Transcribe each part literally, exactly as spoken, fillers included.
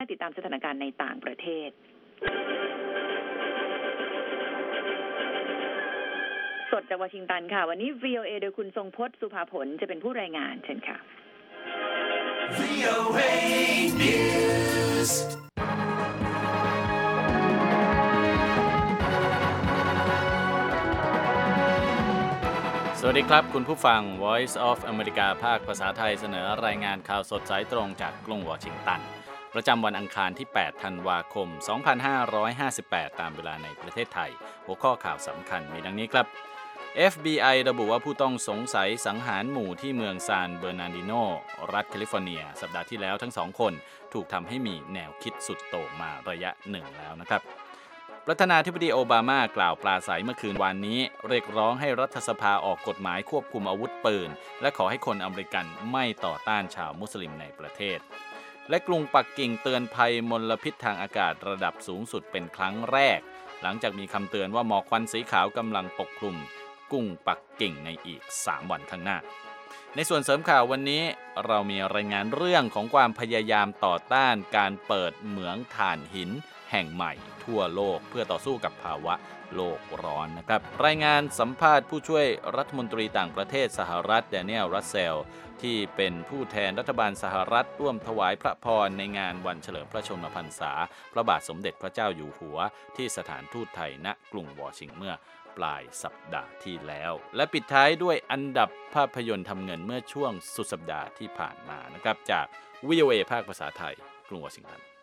ติดตามสถานการณ์ในต่างประเทศสดจากวอชิงตันค่ะวันนี้ วี โอ เอ โดยคุณทรงพจน์สุภาผลจะเป็นผู้รายงานเชิญค่ะ วี โอ เอ News สวัสดีครับคุณผู้ฟัง Voice of America ภาคภาษาไทยเสนอรายงานข่าวสดสายตรงจากกรุงวอชิงตันประจำวันอังคารที่แปดธันวาคมสองพันห้าร้อยห้าสิบแปดตามเวลาในประเทศไทยหัวข้อข่าวสำคัญมีดังนี้ครับ เอฟ บี ไอ ระบุว่าผู้ต้องสงสัยสังหารหมู่ที่เมืองซานเบอร์นาร์ดิโนรัฐแคลิฟอร์เนียสัปดาห์ที่แล้วทั้งสองคนถูกทำให้มีแนวคิดสุดโต่งมาระยะหนึ่งแล้วนะครับประธานาธิบดีโอบามากล่าวปราศรัยเมื่อคืนวานนี้เรียกร้องให้รัฐสภาออกกฎหมายควบคุมอาวุธปืนและขอให้คนอเมริกันไม่ต่อต้านชาวมุสลิมในประเทศและกรุงปักกิ่งเตือนภัยมลพิษทางอากาศระดับสูงสุดเป็นครั้งแรกหลังจากมีคำเตือนว่าหมอกควันสีขาวกำลังปกคลุมกรุงปักกิ่งในอีกสามวันข้างหน้าในส่วนเสริมข่าววันนี้เรามีรายงานเรื่องของความพยายามต่อต้านการเปิดเหมืองถ่านหินแห่งใหม่ทั่วโลกเพื่อต่อสู้กับภาวะโลกร้อนนะครับรายงานสัมภาษณ์ผู้ช่วยรัฐมนตรีต่างประเทศสหรัฐแดเนียล รัสเซลที่เป็นผู้แทนรัฐบาลสหรัฐร่วมถวายพระพรในงานวันเฉลิมพระชนมพรรษาพระบาทสมเด็จพระเจ้าอยู่หัวที่สถานทูตไทยณกรุงวอชิงตันเมื่อปลายสัปดาห์ที่แล้วและปิดท้ายด้วยอันดับภาพยนตร์ทำเงินเมื่อช่วงสุดสัปดาห์ที่ผ่านมานะครับจาก วี โอ เอ ภาคภาษาไทยกรุงวอชิงตัน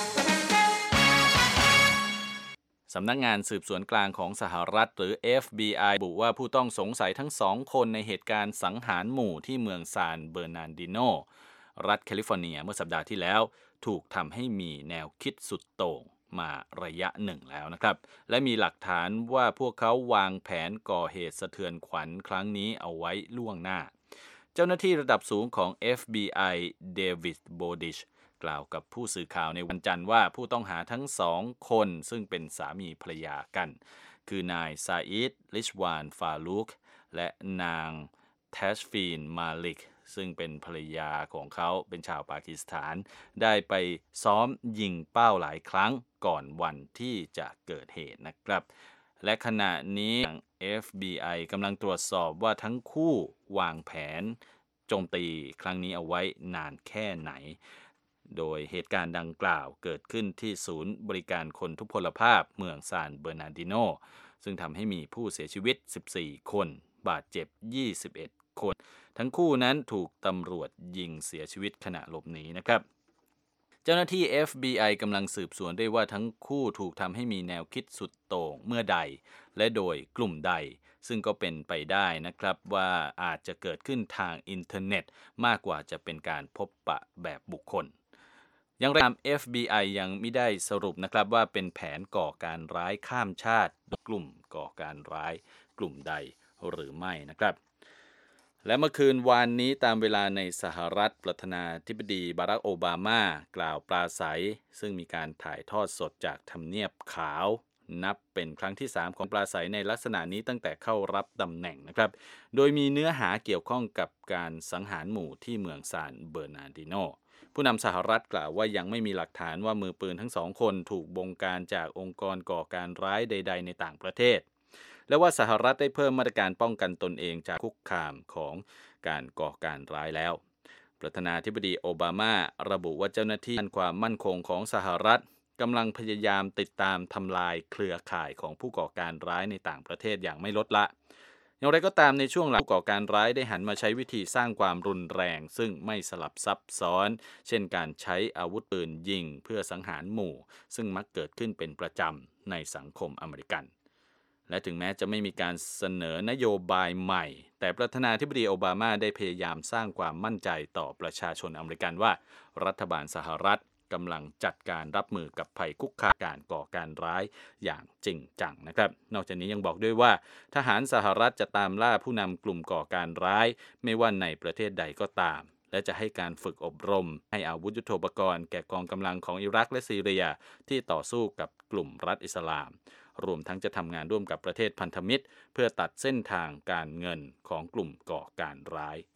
สำนักงานสืบสวนกลางของสหรัฐหรือ เอฟ บี ไอ ระบุว่าผู้ต้องสงสัยทั้งสองคนในเหตุการณ์สังหารหมู่ที่เมืองซานเบอร์นาร์ดิโนรัฐแคลิฟอร์เนียเมื่อสัปดาห์ที่แล้วถูกทำให้มีแนวคิดสุดโต่งมาระยะหนึ่งแล้วนะครับและมีหลักฐานว่าพวกเขาวางแผนก่อเหตุสะเทือนขวัญครั้งนี้เอาไว้ล่วงหน้าเจ้าหน้าที่ระดับสูงของ เอฟ บี ไอ เดวิด โบดิชกล่าวกับผู้สื่อข่าวในวันจันทร์ว่าผู้ต้องหาทั้งสองคนซึ่งเป็นสามีภรรยากันคือนายซาอิด ลิชวาน ฟาลูกและนางแทชฟีน มาลิกซึ่งเป็นภรรยาของเขาเป็นชาวปากีสถานได้ไปซ้อมยิงเป้าหลายครั้งก่อนวันที่จะเกิดเหตุนะครับและขณะนี้ เอฟ บี ไอ กำลังตรวจสอบว่าทั้งคู่วางแผนโจมตีครั้งนี้เอาไว้นานแค่ไหนโดยเหตุการณ์ดังกล่าวเกิดขึ้นที่ศูนย์บริการคนทุพพลภาพเมืองซานเบอร์นาร์ดิโนซึ่งทำให้มีผู้เสียชีวิตสิบสี่คนบาดเจ็บยี่สิบเอ็ดคนทั้งคู่นั้นถูกตำรวจยิงเสียชีวิตขณะหลบหนีนะครับเจ้าหน้าที่ เอฟ บี ไอ กำลังสืบสวนได้ว่าทั้งคู่ถูกทำให้มีแนวคิดสุดโต่งเมื่อใดและโดยกลุ่มใดซึ่งก็เป็นไปได้นะครับว่าอาจจะเกิดขึ้นทางอินเทอร์เน็ตมากกว่าจะเป็นการพบปะแบบบุคคลอย่างไรก็ตาม เอฟ บี ไอ ยังไม่ได้สรุปนะครับว่าเป็นแผนก่อการร้ายข้ามชาติกลุ่มก่อการร้ายกลุ่มใดหรือไม่นะครับและเมื่อคืนวานนี้ตามเวลาในสหรัฐประธานาธิบดีบารักโอบามากล่าวปราศรัยซึ่งมีการถ่ายทอดสดจากทำเนียบขาวนับเป็นครั้งที่สามของปราศรัยในลักษณะนี้ตั้งแต่เข้ารับตำแหน่งนะครับโดยมีเนื้อหาเกี่ยวข้องกับการสังหารหมู่ที่เมืองซานเบอร์นาร์ดิโนผู้นำสหรัฐกล่าวว่ายังไม่มีหลักฐานว่ามือปืนทั้งสองคนถูกบงการจากองค์กรก่อการร้ายใดๆในต่างประเทศและว่าสหรัฐได้เพิ่มมาตรการป้องกันตนเองจากคุกคามของการก่อการร้ายแล้วประธานาธิบดีโอบามาระบุว่าเจ้าหน้าที่ความมั่นคงของสหรัฐกำลังพยายามติดตามทำลายเครือข่ายของผู้ก่อการร้ายในต่างประเทศอย่างไม่ลดละอย่างไรก็ตามในช่วงหลังผู้ก่อการร้ายได้หันมาใช้วิธีสร้างความรุนแรงซึ่งไม่สลับซับซ้อนเช่นการใช้อาวุธปืนยิงเพื่อสังหารหมู่ซึ่งมักเกิดขึ้นเป็นประจำในสังคมอเมริกันและถึงแม้จะไม่มีการเสนอนโยบายใหม่แต่ประธานาธิบดีโอบามาได้พยายามสร้างความมั่นใจต่อประชาชนอเมริกันว่ารัฐบาลสหรัฐกำลังจัดการรับมือกับภัยคุกคามการก่อการร้ายอย่างจริงจังนะครับนอกจากนี้ยังบอกด้วยว่าทหารสหรัฐจะตามล่าผู้นำกลุ่มก่อการร้ายไม่ว่าในประเทศใดก็ตามและจะให้การฝึกอบรมให้อาวุธยุทโธปกรณ์แก่กองกำลังของอิรักและซีเรียที่ต่อสู้กับกลุ่มรัฐอิสลามรวมทั้งจะทำงานร่วมกับประเทศพันธมิตรเพื่อตัดเส้นทางการเงินของกลุ่มก่อการร้าย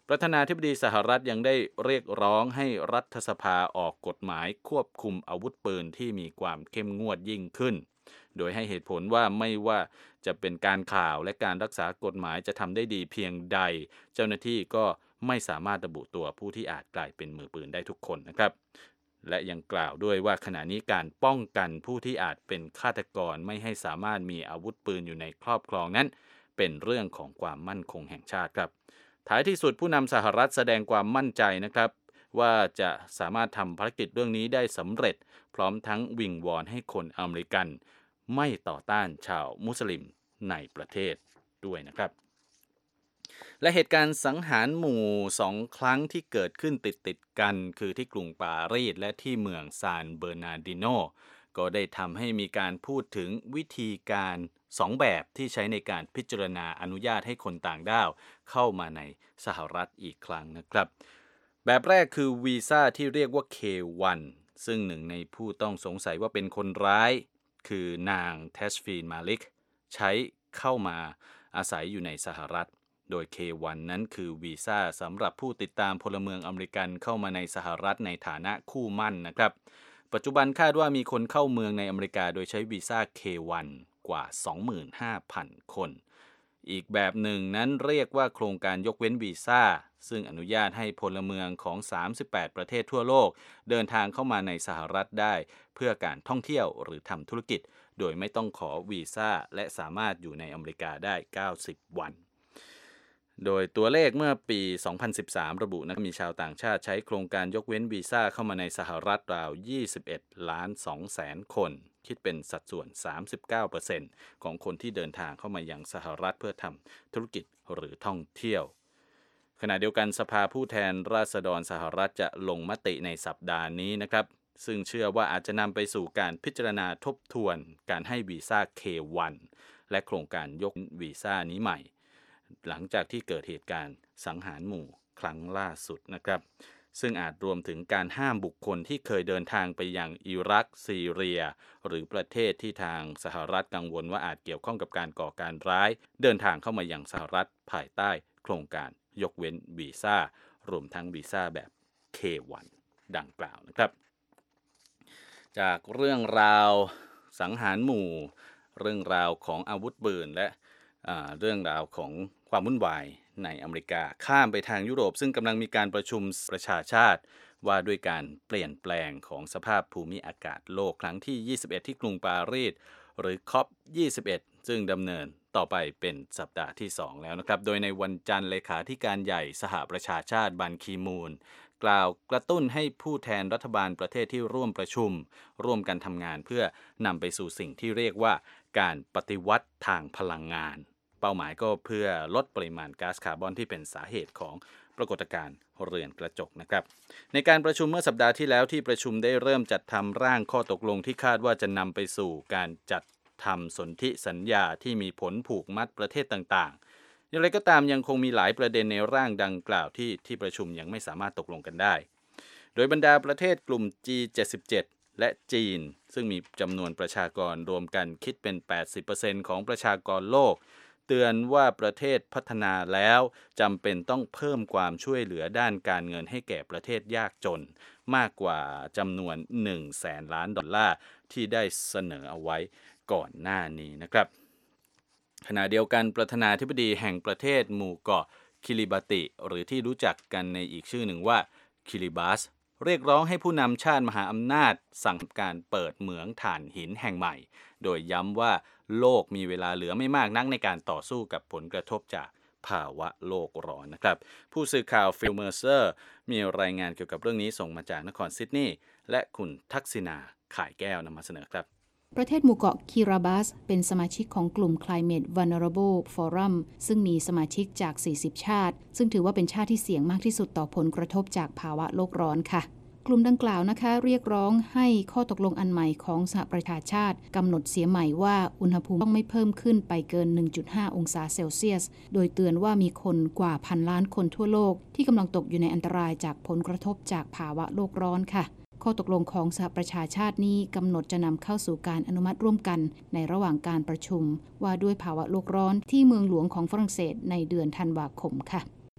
ประธานาธิบดีสหรัฐยังได้เรียกร้องให้รัฐสภาออกกฎหมายควบคุมอาวุธปืนที่มีความเข้มงวดยิ่งขึ้นโดยให้เหตุผลว่าไม่ว่าจะเป็นการข่าวและการรักษากฎหมายจะทำได้ดีเพียงใดเจ้าหน้าที่ก็ไม่สามารถระบุตัวผู้ที่อาจกลายเป็นมือปืนได้ทุกคนนะครับและยังกล่าวด้วยว่าขณะนี้การป้องกันผู้ที่อาจเป็นฆาตกรไม่ให้สามารถมีอาวุธปืนอยู่ในครอบครองนั้นเป็นเรื่องของความมั่นคงแห่งชาติครับท้ายที่สุดผู้นำสหรัฐแสดงความมั่นใจนะครับว่าจะสามารถทำภารกิจเรื่องนี้ได้สำเร็จพร้อมทั้งวิงวอนให้คนอเมริกันไม่ต่อต้านชาวมุสลิมในประเทศด้วยนะครับและเหตุการณ์สังหารหมู่สองครั้งที่เกิดขึ้นติดๆกันคือที่กรุงปารีสและที่เมืองซานเบอร์นาร์ดิโนก็ได้ทำให้มีการพูดถึงวิธีการสองแบบที่ใช้ในการพิจารณาอนุญาตให้คนต่างด้าวเข้ามาในสหรัฐอีกครั้งนะครับแบบแรกคือวีซ่าที่เรียกว่า เค วัน ซึ่งหนึ่งในผู้ต้องสงสัยว่าเป็นคนร้ายคือนางเทชฟีนมาลิกใช้เข้ามาอาศัยอยู่ในสหรัฐโดย เค วัน นั้นคือวีซ่าสำหรับผู้ติดตามพลเมืองอเมริกันเข้ามาในสหรัฐในฐานะคู่หมั้นนะครับปัจจุบันคาดว่ามีคนเข้าเมืองในอเมริกาโดยใช้วีซ่า เค วัน กว่า สองหมื่นห้าพัน คนอีกแบบหนึ่งนั้นเรียกว่าโครงการยกเว้นวีซ่าซึ่งอนุญาตให้พลเมืองของสามสิบแปดประเทศทั่วโลกเดินทางเข้ามาในสหรัฐได้เพื่อการท่องเที่ยวหรือทำธุรกิจโดยไม่ต้องขอวีซ่าและสามารถอยู่ในอเมริกาได้เก้าสิบวันโดยตัวเลขเมื่อปี สองพันสิบสาม ระบุนะมีชาวต่างชาติใช้โครงการยกเว้นวีซ่าเข้ามาในสหรัฐราว ยี่สิบเอ็ดล้านสองแสน คนคิดเป็นสัดส่วน สามสิบเก้าเปอร์เซ็นต์ ของคนที่เดินทางเข้ามายังสหรัฐเพื่อทำธุรกิจหรือท่องเที่ยวขณะเดียวกันสภาผู้แทนราษฎรสหรัฐจะลงมติในสัปดาห์นี้นะครับซึ่งเชื่อว่าอาจจะนำไปสู่การพิจารณาทบทวนการให้วีซ่า เค วัน และโครงการยกวีซ่านี้ใหม่หลังจากที่เกิดเหตุการณ์สังหารหมู่ครั้งล่าสุดนะครับซึ่งอาจรวมถึงการห้ามบุคคลที่เคยเดินทางไปยังอิรักซีเรียหรือประเทศที่ทางสหรัฐกังวลว่าอาจเกี่ยวข้องกับการก่อการร้ายเดินทางเข้ามายังสหรัฐภายใต้โครงการยกเว้นวีซ่ารวมทั้งวีซ่าแบบ เค วัน ดังกล่าวนะครับจากเรื่องราวสังหารหมู่เรื่องราวของอาวุธปืนและเรื่องราวของความวุ่นวายในอเมริกาข้ามไปทางยุโรปซึ่งกำลังมีการประชุมประชาชาติว่าด้วยการเปลี่ยนแปลงของสภาพภูมิอากาศโลกครั้งที่ยี่สิบเอ็ดที่กรุงปารีสหรือ ซี โอ พี ยี่สิบเอ็ด ซึ่งดำเนินต่อไปเป็นสัปดาห์ที่สองแล้วนะครับโดยในวันจันทร์เลขาธิการใหญ่สหประชาชาติบันคีมูนกล่าวกระตุ้นให้ผู้แทนรัฐบาลประเทศที่ร่วมประชุมร่วมกันทำงานเพื่อนำไปสู่สิ่งที่เรียกว่าการปฏิวัติทางพลังงานเป้าหมายก็เพื่อลดปริมาณก๊าซคาร์บอนที่เป็นสาเหตุของปรากฏการณ์เรือนกระจกนะครับในการประชุมเมื่อสัปดาห์ที่แล้วที่ประชุมได้เริ่มจัดทำร่างข้อตกลงที่คาดว่าจะนำไปสู่การจัดทำสนธิสัญญาที่มีผลผูกมัดประเทศต่างๆอย่างไรก็ตามยังคงมีหลายประเด็นในร่างดังกล่าวที่ที่ประชุมยังไม่สามารถตกลงกันได้โดยบรรดาประเทศกลุ่ม จี เจ็ดสิบเจ็ด และจีนซึ่งมีจำนวนประชากรรวมกันคิดเป็น แปดสิบเปอร์เซ็นต์ ของประชากรโลกเตือนว่าประเทศพัฒนาแล้วจำเป็นต้องเพิ่มความช่วยเหลือด้านการเงินให้แก่ประเทศยากจนมากกว่าจำนวน หนึ่งแสน ล้านดอลลาร์ที่ได้เสนอเอาไว้ก่อนหน้านี้นะครับขณะเดียวกันประธานาธิบดีแห่งประเทศหมู่เกาะคิริบาติหรือที่รู้จักกันในอีกชื่อหนึ่งว่าคิริบัสเรียกร้องให้ผู้นำชาติมหาอำนาจสั่งการเปิดเหมืองถ่านหินแห่งใหม่โดยย้ำว่าโลกมีเวลาเหลือไม่มากนักในการต่อสู้กับผลกระทบจากภาวะโลกร้อนนะครับผู้สื่อข่าวฟิลเมอร์เซอร์มีรายงานเกี่ยวกับเรื่องนี้ส่งมาจากนครซิดนีย์และคุณทักษิณาข่ายแก้วนำมาเสนอครับประเทศหมู่เกาะคิริบัสเป็นสมาชิกของกลุ่ม Climate Vulnerable Forum ซึ่งมีสมาชิกจากสี่สิบชาติซึ่งถือว่าเป็นชาติที่เสี่ยงมากที่สุดต่อผลกระทบจากภาวะโลกร้อนค่ะกลุ่มดังกล่าวนะคะเรียกร้องให้ข้อตกลงอันใหม่ของสหประชาชาติกำหนดเสียใหม่ว่าอุณหภูมิต้องไม่เพิ่มขึ้นไปเกิน หนึ่งจุดห้า องศาเซลเซียสโดยเตือนว่ามีคนกว่าพันล้านคนทั่วโลกที่กำลังตกอยู่ในอันตรายจากผลกระทบจากภาวะโลกร้อนค่ะข้อตกลงของสหประชาชาตินี้กำหนดจะนำเข้าสู่การอนุมัติร่วมกันในระหว่างการประชุมว่าด้วยภาวะโลกร้อนที่เมืองหลวงของฝรั่งเศสในเดือนธันวาคมค่ะป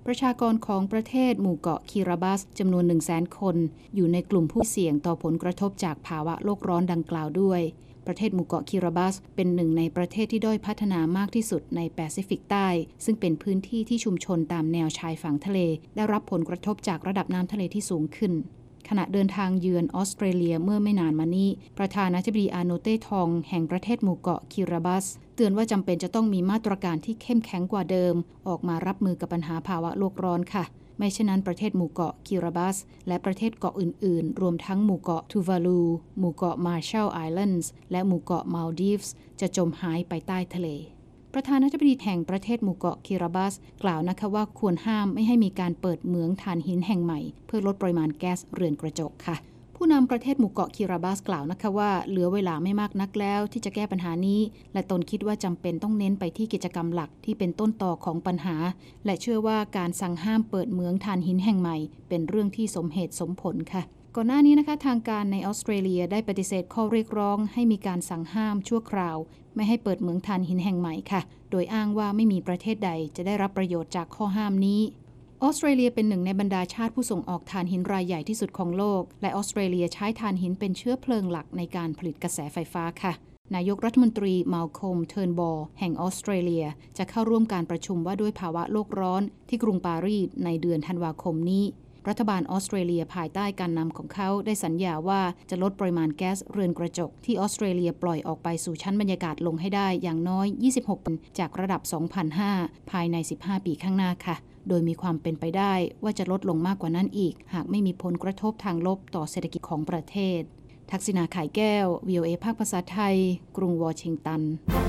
ประชากรของประเทศหมู่เกาะคิราบัสจำนวน หนึ่งแสน คนอยู่ในกลุ่มผู้เสี่ยงต่อผลกระทบจากภาวะโลกร้อนดังกล่าวด้วยประเทศหมู่เกาะคิราบัสเป็นหนึ่งในประเทศที่ด้อยพัฒนามากที่สุดในแปซิฟิกใต้ซึ่งเป็นพื้นที่ที่ชุมชนตามแนวชายฝั่งทะเลได้รับผลกระทบจากระดับน้ำทะเลที่สูงขึ้นขณะเดินทางเยือนออสเตรเลียเมื่อไม่นานมานี้ประธานาธิบดีอาโนเต้ทองแห่งประเทศหมู่เกาะคิราบัสเตือนว่าจำเป็นจะต้องมีมาตรการที่เข้มแข็งกว่าเดิมออกมารับมือกับปัญหาภาวะโลกร้อนค่ะไม่เช่นนั้นประเทศหมู่เกาะคิราบัสและประเทศเกาะอื่นๆรวมทั้งหมู่เกาะทูวาลูหมู่เกาะมาร์ชัลไอแลนด์และหมู่เกาะมัลดีฟส์จะจมหายไปใต้ทะเลประธานาธิบดีแห่งประเทศหมู่เกาะคิราบัสกล่าวนะคะว่าควรห้ามไม่ให้มีการเปิดเหมืองถ่านหินแห่งใหม่เพื่อลดปริมาณแก๊สเรือนกระจกค่ะผู้นำประเทศหมู่เกาะคิราบัสกล่าวนะคะว่าเหลือเวลาไม่มากนักแล้วที่จะแก้ปัญหานี้และตนคิดว่าจำเป็นต้องเน้นไปที่กิจกรรมหลักที่เป็นต้นต่อของปัญหาและเชื่อว่าการสั่งห้ามเปิดเหมืองถ่านหินแห่งใหม่เป็นเรื่องที่สมเหตุสมผลค่ะก่อนหน้านี้นะคะทางการในออสเตรเลียได้ปฏิเสธข้อเรียกร้องให้มีการสั่งห้ามชั่วคราวไม่ให้เปิดเหมืองถ่านหินแห่งใหม่ค่ะโดยอ้างว่าไม่มีประเทศใดจะได้รับประโยชน์จากข้อห้ามนี้ออสเตรเลียเป็นหนึ่งในบรรดาชาติผู้ส่งออกถ่านหินรายใหญ่ที่สุดของโลกและออสเตรเลียใช้ถ่านหินเป็นเชื้อเพลิงหลักในการผลิตกระแสไฟฟ้าค่ะนายกรัฐมนตรีมัลโคมเทิร์นบอลแห่งออสเตรเลียจะเข้าร่วมการประชุมว่าด้วยภาวะโลกร้อนที่กรุงปารีสในเดือนธันวาคมนี้รัฐบาลออสเตรเลียภายใต้การนำของเขาได้สัญญาว่าจะลดปริมาณแก๊สเรือนกระจกที่ออสเตรเลียปล่อยออกไปสู่ชั้นบรรยากาศลงให้ได้อย่างน้อยยี่สิบหกจากระดับ สองพันห้า ภายในสิบห้าปีข้างหน้าค่ะโดยมีความเป็นไปได้ว่าจะลดลงมากกว่านั้นอีกหากไม่มีผลกระทบทางลบต่อเศรษฐกิจของประเทศทักษิณา ข่ายแก้ว วี โอ เอ ภาคภาษาไทยกรุงวอชิงตัน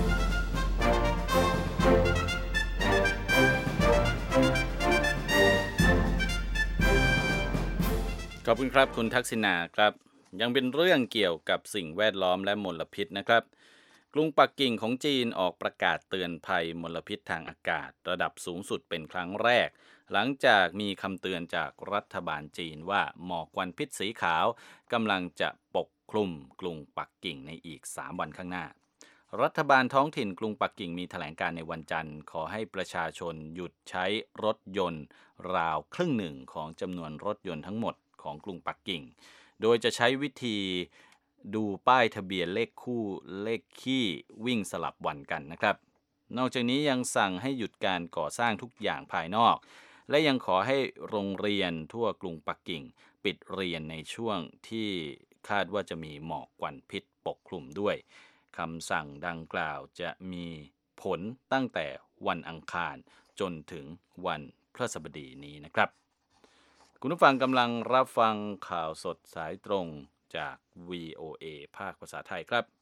ขอบคุณครับคุณทักษิณาครับยังเป็นเรื่องเกี่ยวกับสิ่งแวดล้อมและมลพิษนะครับกรุงปักกิ่งของจีนออกประกาศเตือนภัยมลพิษทางอากาศระดับสูงสุดเป็นครั้งแรกหลังจากมีคำเตือนจากรัฐบาลจีนว่าหมอกควันพิษสีขาวกำลังจะปกคลุมกรุงปักกิ่งในอีกสามวันข้างหน้ารัฐบาลท้องถิ่นกรุงปักกิ่งมีแถลงการในวันจันทร์ขอให้ประชาชนหยุดใช้รถยนต์ราวครึ่งหนึ่งของจำนวนรถยนต์ทั้งหมดของกรุงปักกิ่งโดยจะใช้วิธีดูป้ายทะเบียนเลขคู่เลขคี่วิ่งสลับวันกันนะครับนอกจากนี้ยังสั่งให้หยุดการก่อสร้างทุกอย่างภายนอกและยังขอให้โรงเรียนทั่วกรุงปักกิ่งปิดเรียนในช่วงที่คาดว่าจะมีหมอกควันพิษปกคลุมด้วยคำสั่งดังกล่าวจะมีผลตั้งแต่วันอังคารจนถึงวันพฤหัสบดีนี้นะครับคุณผู้ฟังกำลังรับฟังข่าวสดสายตรงจาก วี โอ เอ ภาคภาษาไทยครับ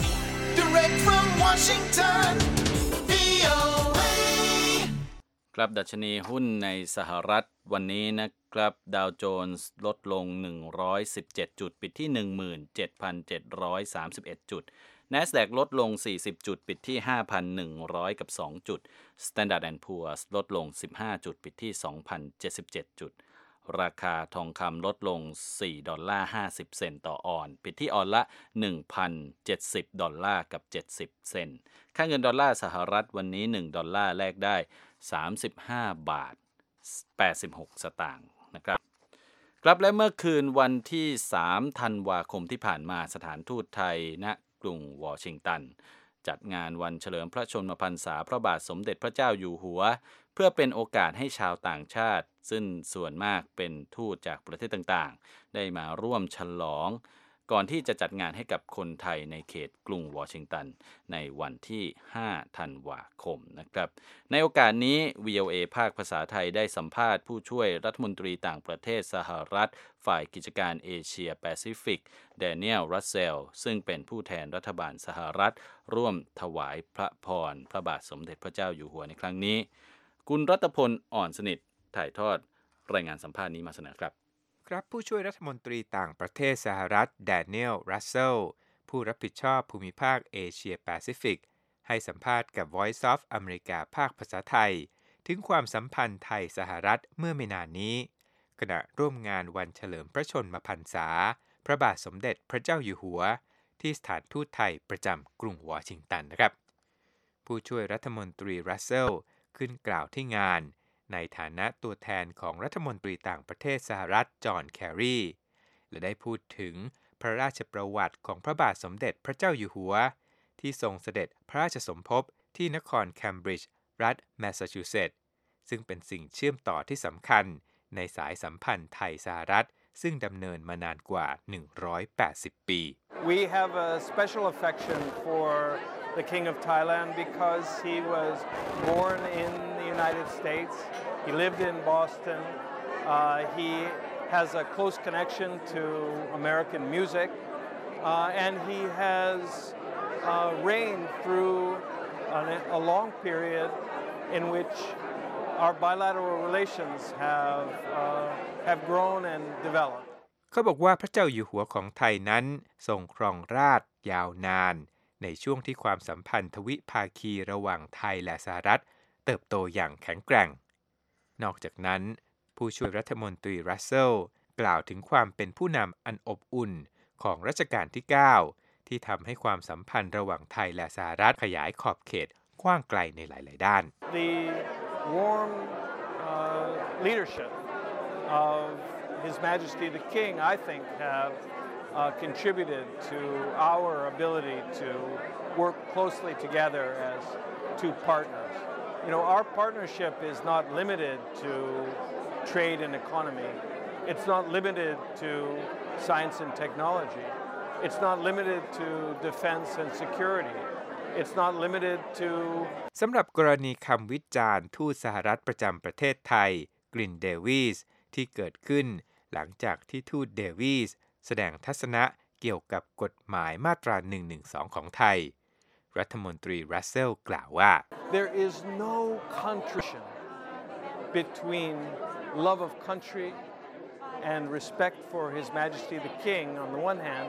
Direct from Washington วี โอ เอ ครับดัชนีหุ้นในสหรัฐวันนี้นะครับดาวโจนส์ลดลงหนึ่งร้อยสิบเจ็ดจุดปิดที่ หนึ่งหมื่นเจ็ดพันเจ็ดร้อยสามสิบเอ็ด จุด NASDAQ ลดลงสี่สิบจุดปิดที่ ห้าพันหนึ่งร้อย กับสองจุด Standard แอนด์ Poor's ลดลงสิบห้าจุดปิดที่ สองพันเจ็ดสิบเจ็ด จุดราคาทองคำลดลงสี่ดอลลาร์ห้าสิบเซนต์ต่อออนซ์ปิดที่ออนละ หนึ่งพันเจ็ดสิบ ดอลลาร์กับเจ็ดสิบเซนต์ค่าเงินดอลลาร์สหรัฐวันนี้หนึ่งดอลลาร์แลกได้สามสิบห้าบาทแปดสิบหกสตางค์นะครับครับและเมื่อคืนวันที่สามธันวาคมที่ผ่านมาสถานทูตไทยณกรุงวอชิงตันจัดงานวันเฉลิมพระชนมพรรษาพระบาทสมเด็จพระเจ้าอยู่หัวเพื่อเป็นโอกาสให้ชาวต่างชาติซึ่งส่วนมากเป็นทูตจากประเทศต่างๆได้มาร่วมฉลองก่อนที่จะจัดงานให้กับคนไทยในเขตกรุงวอชิงตันในวันที่ห้าธันวาคมนะครับในโอกาสนี้ วี โอ เอ ภาคภาษาไทยได้สัมภาษณ์ผู้ช่วยรัฐมนตรีต่างประเทศสหรัฐฝ่ายกิจการเอเชียแปซิฟิกแดเนียลรัสเซลซึ่งเป็นผู้แทนรัฐบาลสหรัฐร่วมถวายพระพรพระบาทสมเด็จพระเจ้าอยู่หัวในครั้งนี้คุณรัตพลอ่อนสนิทถ่ายทอดรายงานสัมภาษณ์นี้มาเสนอครับครับผู้ช่วยรัฐมนตรีต่างประเทศสหรัฐแดเนียลรัสเซลผู้รับผิดชอบภูมิภาคเอเชียแปซิฟิกให้สัมภาษณ์กับ Voice of America ภาคภาษาไทยถึงความสัมพันธ์ไทยสหรัฐเมื่อไม่นานนี้ขณะร่วมงานวันเฉลิมพระชนมพรรษาพระบาทสมเด็จพระเจ้าอยู่หัวที่สถานทูตไทยประจำกรุงวอชิงตันนะครับผู้ช่วยรัฐมนตรีรัสเซลขึ้นกล่าวที่งานในฐานะตัวแทนของรัฐมนตรีต่างประเทศสหรัฐจอห์นแครีและได้พูดถึงพระราชประวัติของพระบาทสมเด็จพระเจ้าอยู่หัวที่ทรงเสด็จพระราชสมภพที่นครแคมบริดจ์รัฐแมสซาชูเซตส์ซึ่งเป็นสิ่งเชื่อมต่อที่สำคัญในสายสัมพันธ์ไทยสหรัฐซึ่งดำเนินมานานกว่าหนึ่งร้อยแปดสิบปี We have a special affection for the King of Thailand because he was born in the United States. He lived in Boston. Uh, he has a close connection to American music, uh, and he has uh, reigned through a, a long period in which our bilateral relations have uh, have grown and developed. เขาบอกว่าพระเจ้าอยู่หัวของไทยนั้นทรงครองราชย์ยาวนานในช่วงที่ความสัมพันธ์ทวิภาคีระหว่างไทยและสหรัฐเติบโตอย่างแข็งแกร่งนอกจากนั้นผู้ช่วยรัฐมนตรีรัสเซลกล่าวถึงความเป็นผู้นำอันอบอุ่นของรัชกาลที่เก้าที่ทำให้ความสัมพันธ์ระหว่างไทยและสหรัฐขยายขอบเขตกว้างไกลในหลายๆด้าน The warm uh, leadership of His Majesty the King, I think, have uh, contributed to our ability to work closely together as two partners. You know, our partnership is not limited to trade and economy. It's not limited to science and technology. It's not limited to defense and security. It's not limited to สำหรับกรณีคำวิจารณ์ทูตสหรัฐประจำประเทศไทยกลินเดวิสที่เกิดขึ้นหลังจากที่ทูตเดวิสแสดงทัศนะเกี่ยวกับกฎหมายมาตราหนึ่งหนึ่งสองของไทยรัฐมนตรีรัสเซลกล่าวว่า There is no contradiction between love of country and respect for His Majesty the King on the one hand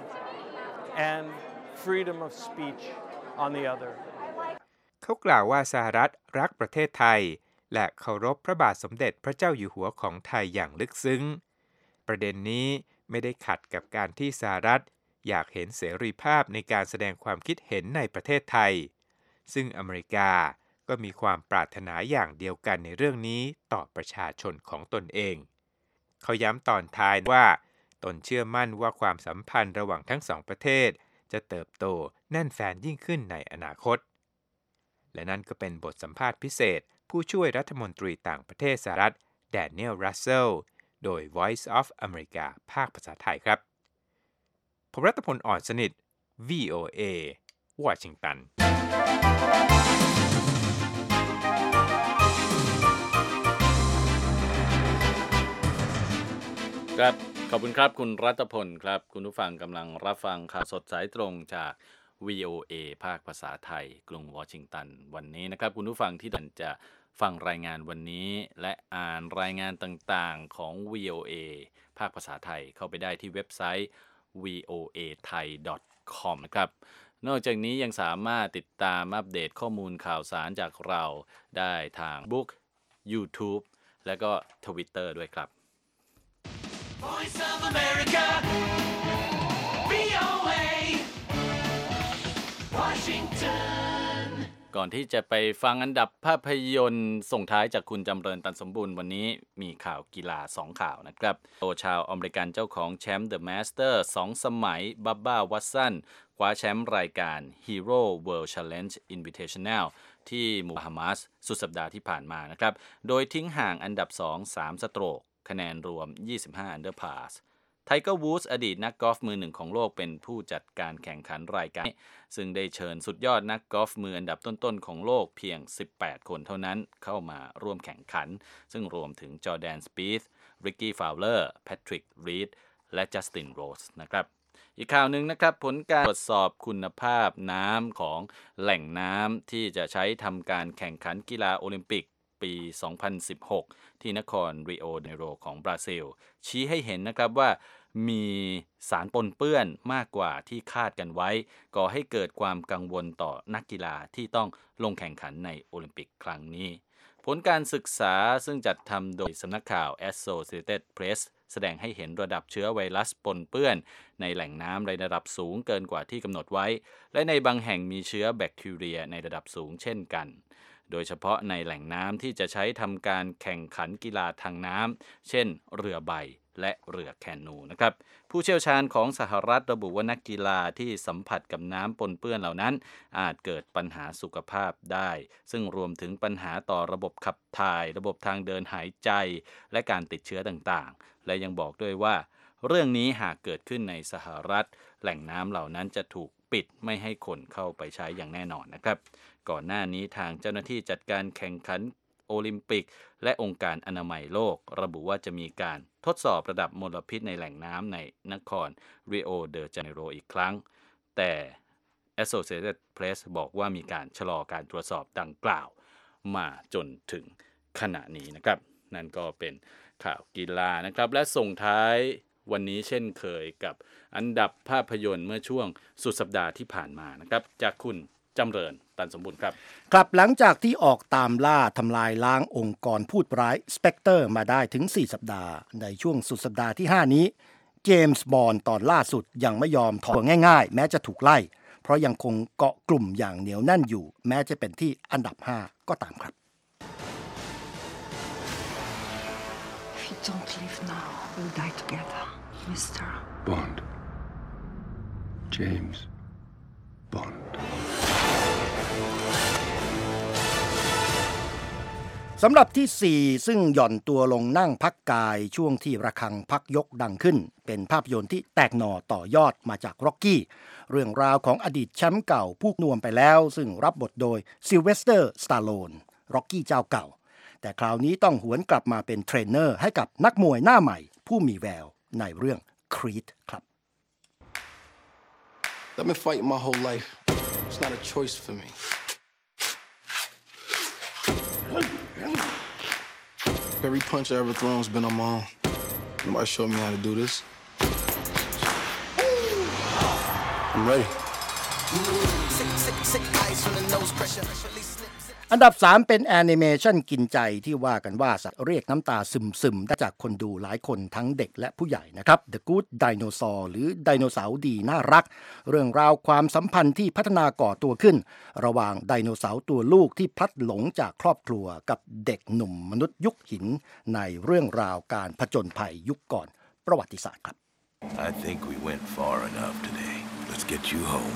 and freedom of speech on the other เขากล่าวว่าสหรัฐรักประเทศไทยและเคารพพระบาทสมเด็จพระเจ้าอยู่หัวของไทยอย่างลึกซึ้งประเด็นนี้ไม่ได้ขัดกับการที่สหรัฐอยากเห็นเสรีภาพในการแสดงความคิดเห็นในประเทศไทยซึ่งอเมริกาก็มีความปรารถนาอย่างเดียวกันในเรื่องนี้ต่อประชาชนของตนเองเขาย้ำตอนท้ายว่าตนเชื่อมั่นว่าความสัมพันธ์ระหว่างทั้งสองประเทศจะเติบโตแน่นแฟนยิ่งขึ้นในอนาคตและนั่นก็เป็นบทสัมภาษณ์พิเศษผู้ช่วยรัฐมนตรีต่างประเทศสหรัฐแดเนียล รัสเซลโดย Voice of America ภาคภาษาไทยครับผมรัตพล อ่อนสนิท วี โอ เอ วอชิงตันครับขอบคุณครับคุณรัตพลครับคุณผู้ฟังกำลังรับฟังข่าวสดสายตรงจาก วี โอ เอ ภาคภาษาไทยกรุงวอชิงตันวันนี้นะครับคุณผู้ฟังที่ดันจะฟังรายงานวันนี้และอ่านรายงานต่างๆของ วี โอ เอ ภาคภาษาไทยเข้าไปได้ที่เว็บไซต์ วี โอ เอ ไทย ดอท คอม นะครับนอกจากนี้ยังสามารถติดตามอัปเดตข้อมูลข่าวสารจากเราได้ทาง Facebook YouTube และก็ Twitter ด้วยครับ Voice of America วี โอ เอ Washington ก่อนที่จะไปฟังอันดับภาพยนตร์ส่งท้ายจากคุณจำเริญตันสมบูรณ์วันนี้มีข่าวกีฬาสองข่าวนะครับโอชาวอเมริกันเจ้าของแชมป์ The Master สองสมัยบับบ้าวัตสันคว้าแชมป์รายการ Hero World Challenge Invitational ที่หมู่บาฮามาสสุดสัปดาห์ที่ผ่านมานะครับโดยทิ้งห่างอันดับสอง สามสโตรกคะแนนรวมยี่สิบห้า Under Par ไทเกอร์ วูดส์อดีตนักกอล์ฟมือหนึ่งของโลกเป็นผู้จัดการแข่งขันรายการซึ่งได้เชิญสุดยอดนักกอล์ฟมืออันดับต้นๆของโลกเพียงสิบแปดคนเท่านั้นเข้ามาร่วมแข่งขันซึ่งรวมถึงจอร์แดน สปีธ ริกกี้ ฟาวเลอร์ แพทริก รีดและจัสติน โรสนะครับอีกข่าวหนึ่งนะครับผลการตรวจสอบคุณภาพน้ำของแหล่งน้ำที่จะใช้ทำการแข่งขันกีฬาโอลิมปิกปี สองพันสิบหก ที่นครริโอเดเนโรของบราซิลชี้ให้เห็นนะครับว่ามีสารปนเปื้อนมากกว่าที่คาดกันไว้ก่อให้เกิดความกังวลต่อนักกีฬาที่ต้องลงแข่งขันในโอลิมปิกครั้งนี้ผลการศึกษาซึ่งจัดทำโดยสำนักข่าว Associated Press แสดงให้เห็นระดับเชื้อไวรัสปนเปื้อนในแหล่งน้ำในระดับสูงเกินกว่าที่กำหนดไว้และในบางแห่งมีเชื้อแบคทีเรียในระดับสูงเช่นกันโดยเฉพาะในแหล่งน้ำที่จะใช้ทำการแข่งขันกีฬาทางน้ำเช่นเรือใบและเรือแคนูนะครับผู้เชี่ยวชาญของสหรัฐระบุว่านักกีฬาที่สัมผัสกับน้ำปนเปื้อนเหล่านั้นอาจเกิดปัญหาสุขภาพได้ซึ่งรวมถึงปัญหาต่อระบบขับถ่ายระบบทางเดินหายใจและการติดเชื้อต่างๆและยังบอกด้วยว่าเรื่องนี้หากเกิดขึ้นในสหรัฐแหล่งน้ำเหล่านั้นจะถูกปิดไม่ให้คนเข้าไปใช้อย่างแน่นอนนะครับก่อนหน้านี้ทางเจ้าหน้าที่จัดการแข่งขันโอลิมปิกและองค์การอนามัยโลกระบุว่าจะมีการทดสอบระดับมลพิษในแหล่งน้ำในนครริโอเดจาเนโรอีกครั้งแต่ Associated Press บอกว่ามีการชะลอการตรวจสอบดังกล่าวมาจนถึงขณะนี้นะครับนั่นก็เป็นข่าวกีฬานะครับและส่งท้ายวันนี้เช่นเคยกับอันดับภาพยนตร์เมื่อช่วงสุดสัปดาห์ที่ผ่านมานะครับจากคุณจำเริญตันสมบูรณ์ครับครับหลังจากที่ออกตามล่าทำลายล้างองค์กรพูดร้ายสเปกเตอร์มาได้ถึงสี่สัปดาห์ในช่วงสุดสัปดาห์ที่ห้านี้เจมส์บอนด์ตอนล่าสุดยังไม่ยอมถอยง่ายๆแม้จะถูกไล่เพราะยังคงเกาะกลุ่มอย่างเหนียวแน่นอยู่แม้จะเป็นที่อันดับห้าก็ตามครับ If you don't leave now, we'll die together, Mister Bond. James Bond. สำหรับที่สี่ซึ่งหย่อนตัวลงนั่งพักกายช่วงที่ระฆังพักยกดังขึ้นเป็นภาพยนตร์ที่แตกหน่อต่อยอดมาจากร็อกกี้เรื่องราวของอดีตแชมป์เก่าผู้นวมไปแล้วซึ่งรับบทโดยซิลเวสเตอร์สตาโลนร็อกกี้เจ้าเก่าแต่คราวนี้ต้องหวนกลับมาเป็นเทรนเนอร์ให้กับนักมวยหน้าใหม่ผู้มีแววในเรื่อง Creed ครับ I've been fighting my whole life. It's not a choice for me. Every punch I ever thrown has been on my own. Nobody showed me how to do this. I'm ready. Sick, sick, sick eyes from the nose pressure. อันดับสามเป็นแอนิเมชันกินใจที่ว่ากันว่าเรียกน้ำตาซึมๆได้จากคนดูหลายคนทั้งเด็กและผู้ใหญ่นะครับ The Good Dinosaur หรือไดโนเสาร์ดีน่ารักเรื่องราวความสัมพันธ์ที่พัฒนาก่อตัวขึ้นระหว่างไดโนเสาร์ตัวลูกที่พลัดหลงจากครอบครัวกับเด็กหนุ่มมนุษย์ยุคหินในเรื่องราวการผจญภัยยุคก่อนประวัติศาสตร์ครับ I think we went far enough today. Let's get you home.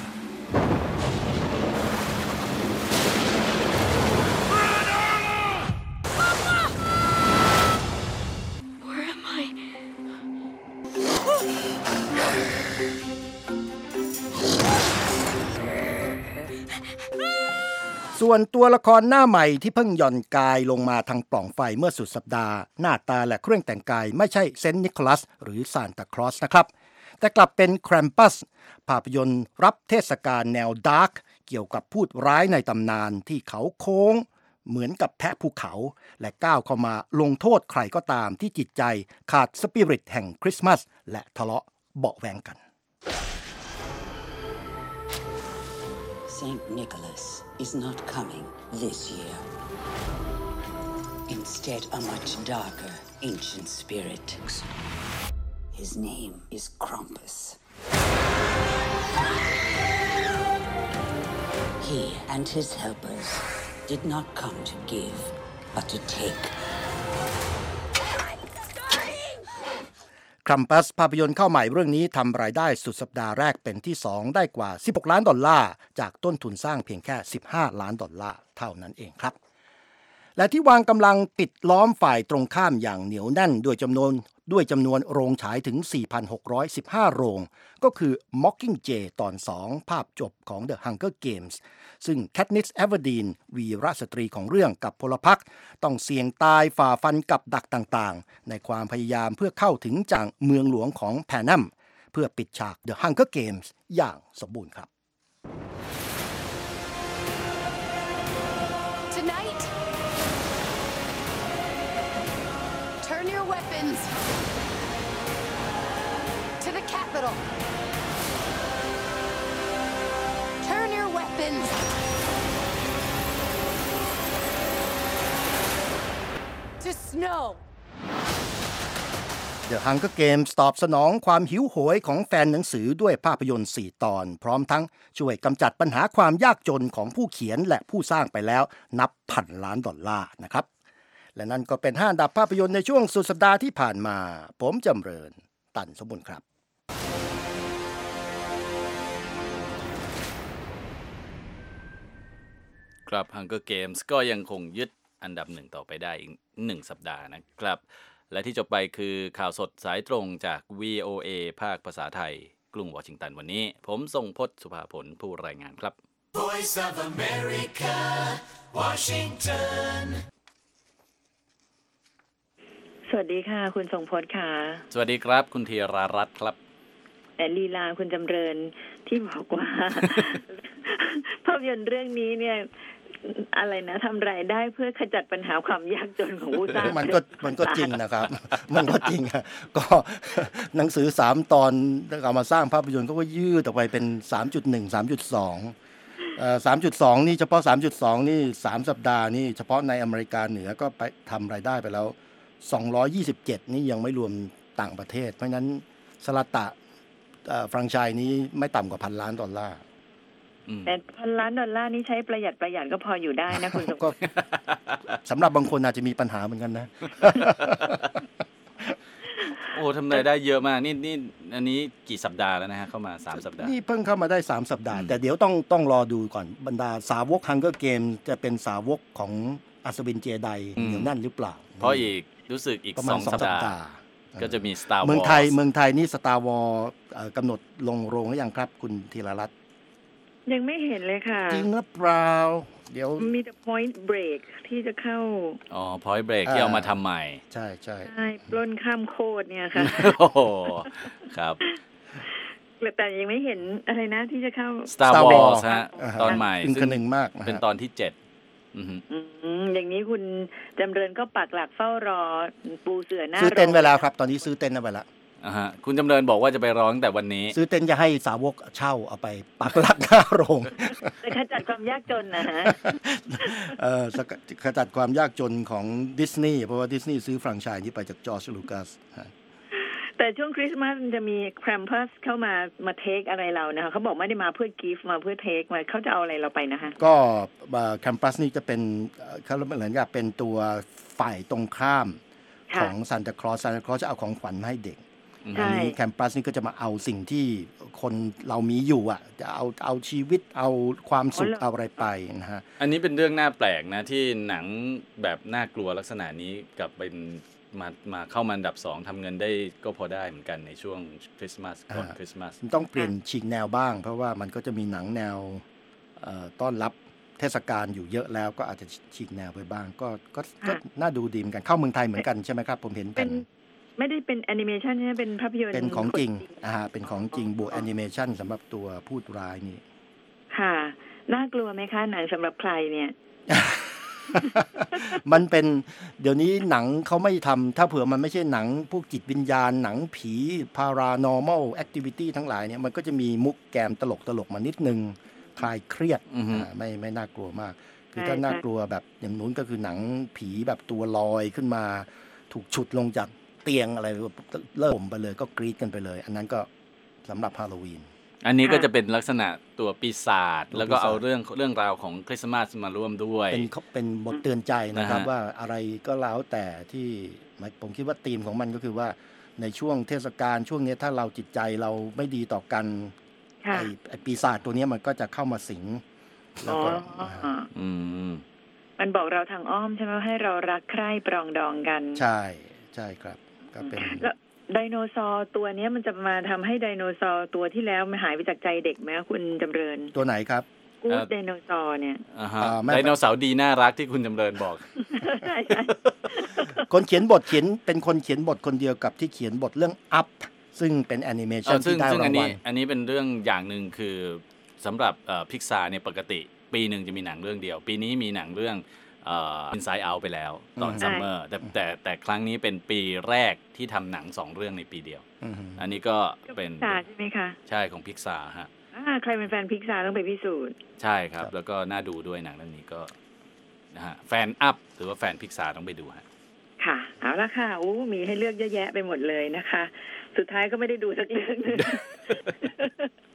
ส่วนตัวละครหน้าใหม่ที่เพิ่งหย่อนกายลงมาทางปล่องไฟเมื่อสุดสัปดาห์หน้าตาและเครื่องแต่งกายไม่ใช่เซนต์นิโคลัสหรือซานตาคลอสนะครับแต่กลับเป็นแครมปัสภาพยนตร์รับเทศกาลแนวดาร์กเกี่ยวกับพูดร้ายในตำนานที่เขาโค้งเหมือนกับแพะภูเขาและก้าวเข้ามาลงโทษใครก็ตามที่จิตใจขาดสปิริตแห่งคริสต์มาสและทะเลาะเบาะแวงกัน Saint Nicholas is not coming this year. Instead, a much darker, ancient spirit. His name is Krampus. He and his helpers did not come to give, but to take. ครัมปัสภาพยนตร์เข้าใหม่เรื่องนี้ทำรายได้สุดสัปดาห์แรกเป็นที่สองได้กว่าสิบหกล้านดอลลาร์จากต้นทุนสร้างเพียงแค่สิบห้าล้านดอลลาร์เท่านั้นเองครับและที่วางกำลังปิดล้อมฝ่ายตรงข้ามอย่างเหนียวแน่นด้วยจำนวนด้วยจำนวนโรงฉายถึง สี่พันหกร้อยสิบห้า โรงก็คือ Mockingjay ตอนสองภาพจบของ The Hunger Games ซึ่ง Katniss Everdeen วีรสตรีของเรื่องกับพลพรรคต้องเสี่ยงตายฝ่าฟันกับดักต่างๆในความพยายามเพื่อเข้าถึงจากเมืองหลวงของแพนัมเพื่อปิดฉาก The Hunger Games อย่างสมบูรณ์ครับ Tonight, turn your weapons to the Capitol. Turn your weapons to snow. The Hunger Games ตอบสนองความหิวโหยของแฟนหนังสือด้วยภาพยนตร์สี่ตอนพร้อมทั้งช่วยกำจัดปัญหาความยากจนของผู้เขียนและผู้สร้างไปแล้วนับพันล้านดอลลาร์นะครับและนั่นก็เป็นห้าอันดับภาพยนตร์ในช่วงสุดสัปดาห์ที่ผ่านมาผมจำเริญตันสมบูรณ์ครับครับ Hunger Games ก็ยังคงยึดอันดับหนึ่งต่อไปได้อีกหนึ่งสัปดาห์นะครับและที่จบไปคือข่าวสดสายตรงจาก วี โอ เอ ภาคภาษาไทยกรุงวอชิงตันวันนี้ผมทรงพจน์สุภาผลผู้รายงานครับ Voice of America Washington สวัสดีค่ะคุณทรงพจน์ค่ะสวัสดีครับคุณธีรารัตน์ครับแต่ลีลาคุณจำเริญที่บอกว่า ภาพยนตร์เรื่องนี้เนี่ยอะไรนะทำรายได้เพื่อขจัดปัญหาความยากจนของผู้สร้างมันก็มันก็จริงนะครับมันก็จริงก็หนังสือสามตอนเอามาสร้างภาพยนตร์ก็ยืดออกไปเป็น สามจุดหนึ่ง สามจุดสอง เอ่อ สามจุดสอง นี่เฉพาะ สามจุดสอง นี่สามสัปดาห์นี่เฉพาะในอเมริกาเหนือก็ไปทำรายได้ไปแล้วสองร้อยยี่สิบเจ็ดนี่ยังไม่รวมต่างประเทศเพราะฉะนั้นสลัตตะเอ่อแฟรนไชส์นี้ไม่ต่ำกว่าพันล้านดอลลาร์แต่พันล้านดอลลาร์นี่ใช้ประหยัดประหยัดก็พออยู่ได้นะคุณสมก็สำหรับบางคนอาจจะมีปัญหาเหมือนกันนะโอ้ทำรายได้เยอะมากนี่นี่อันนี้กี่สัปดาห์แล้วนะฮะเข้ามาสามสัปดาห์นี่เพิ่งเข้ามาได้สามสัปดาห์แต่เดี๋ยวต้องต้องรอดูก่อนบรรดาสาวก Hunger Games จะเป็นสาวกของอัศวินเจไดเหนียวแน่นหรือเปล่าเพราะอีกรู้สึกอีกสองสัปดาห์ก็จะมี Star Wars เมืองไทยเมืองไทยนี่ Star Wars กำหนดลงโรงหรือยังครับคุณธีรรัตน์ยังไม่เห็นเลยค่ะจริงหรือเปล่าเดี๋ยวมีแต่ Point Break ที่จะเข้าอ๋อ Point Break ที่เอามาทำใหม่ใช่ใช่ใช่ปล้นข้ามโคตรเนี่ยค่ะโอ้โหครับแต่ยังไม่เห็นอะไรนะที่จะเข้า Star Wars ฮะตอนใหม่ซึ่งหนึ่งมากเป็นตอนที่เจ็ดอืมอย่างนี้คุณจำเริญก็ปักหลักเฝ้ารอปูเสือหน้าซื้อเต็นท์ไว้แล้วครับตอนนี้ซื้อเต็นท์ไว้แล้วอ่าฮะคุณจำเริญบอกว่าจะไปร้องแต่วันนี้ซื้อเต็นท์จะให้สาวกเช่าเอาไปปักหลักหน้าโรงแต่ขจัดความยากจนนะฮะเอ่อขจัดความยากจนของดิสนีย์เพราะว่าดิสนีย์ซื้อแฟรนไชส์นี้ไปจากจอร์จลูคัสแต่ช่วงคริสต์มาสจะมีแคมปัสเข้ามามาเทคอะไรเรานะคะเขาบอกไม่ได้มาเพื่อกิฟต์มาเพื่อเทคมาเขาจะเอาอะไรเราไปนะคะก็แคมปัสนี่จะเป็นเขาเหมือนกับเป็นตัวฝ่ายตรงข้ามของซานตาคลอสซานตาคลอสจะเอาของขวัญมาให้เด็กอันนี้แคมปัสนี่ก็จะมาเอาสิ่งที่คนเรามีอยู่อ่ะจะเอาเอาชีวิตเอาความสุขเอาอะไรไปนะฮะอันนี้เป็นเรื่องน่าแปลกนะที่หนังแบบน่ากลัวลักษณะนี้กับเป็นมามาเข้ามาอันดับสองทำเงินได้ก็พอได้เหมือนกันในช่วงคริสต์มาสก่อนคริสต์มาสต้องเปลี่ยนฉีกแนวบ้างเพราะว่ามันก็จะมีหนังแนวต้อนรับเทศกาลอยู่เยอะแล้วก็อาจจะฉีกแนวไปบ้างก็ก็น่าดูดีเหมือนกันเข้าเมืองไทยเหมือนกันใช่ไหมครับผมเห็นกันไม่ได้เป็นแอนิเมชันใช่ไหมเป็นภาพยนตร์เป็นของจริงอ่าเป็นของจริงบวกแอนิเมชันสำหรับตัวพูดร้ายนี่ค่ะน่ากลัวไหมคะหนังสำหรับใครเนี่ยมันเป็นเดี๋ยวนี้หนังเขาไม่ทำถ้าเผื่อมันไม่ใช่หนังพวกจิตวิญญาณหนังผี paranormal activity ทั้งหลายเนี่ยมันก็จะมีมุกแกมตลกตลกมานิดนึงคลายเครียดไม่ไม่น่ากลัวมากคือถ้าน่ากลัวแบบอย่างนู้นก็คือหนังผีแบบตัวลอยขึ้นมาถูกฉุดลงจากเตียงอะไรเริ่มไปเลยก็กรี๊ดกันไปเลยอันนั้นก็สำหรับฮาโลวีนอันนี้ก็จะเป็นลักษณะตัวปีศาจแล้วก็เอาเรื่องเรื่องราวของคริสต์มาสมาร่วมด้วยเป็นเป็นบทเตือนใจนะครับว่าอะไรก็แล้วแต่ที่ผมคิดว่าธีมของมันก็คือว่าในช่วงเทศกาลช่วงนี้ถ้าเราจิตใจเราไม่ดีต่อกันไอ้ไอ้ปีศาจตัวนี้มันก็จะเข้ามาสิงแล้วก็อืมมันบอกเราทางอ้อมใช่ไหมให้เรารักใคร่ปรองดองกันใช่ใช่ครับก็เป็นไดโนเสาร์ตัวนี้มันจะมาทำให้ไดโนเสาร์ตัวที่แล้วมันหายไปจากใจเด็กไหมคุณจำเริญตัวไหนครับกูดไดโนเสาร์เนี่ยไดโนเสาร์ดีน่ารักที่คุณจำเริญบอกใช่ใช่คนเขียนบทเขียนเป็นคนเขียนบทคนเดียวกับที่เขียนบทเรื่อง Up ซึ่งเป็นแอนิเมชันที่ได้รางวัลอันนี้เป็นเรื่องอย่างหนึ่งคือสำหรับพิกซาร์เนี่ยปกติปีหนึ่งจะมีหนังเรื่องเดียวปีนี้มีหนังเรื่องเอ่อ Inside Out ไปแล้วตอนซัมเมอร์แต่แต่แต่ครั้งนี้เป็นปีแรกที่ทำหนังสองเรื่องในปีเดียวอันนี้ก็เป็นพิกซาร์ใช่ไหมคะใช่ของพิกซาร์ฮะใครเป็นแฟนพิกซาร์ต้องไปพิสูจน์ใช่ครับแล้วก็น่าดูด้วยหนังเรื่องนี้ก็นะฮะแฟนอัพหรือว่าแฟนพิกซาร์ต้องไปดูฮะค่ะเอเอาละค่ะอู้มีให้เลือกเยอะแยะไปหมดเลยนะคะสุดท้ายก็ไม่ได้ดูสักเรื่องนึง